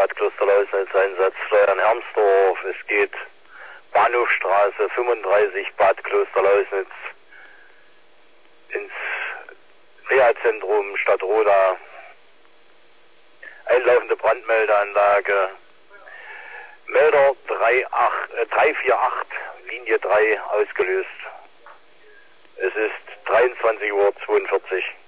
Bad Klosterlausnitz Einsatz, Steuern Hermsdorf. Es geht Bahnhofstraße 35 Bad Klosterlausnitz ins Reha-Zentrum Stadtroda. Einlaufende Brandmeldeanlage. Melder 348, Linie 3 ausgelöst. Es ist 23:42 Uhr.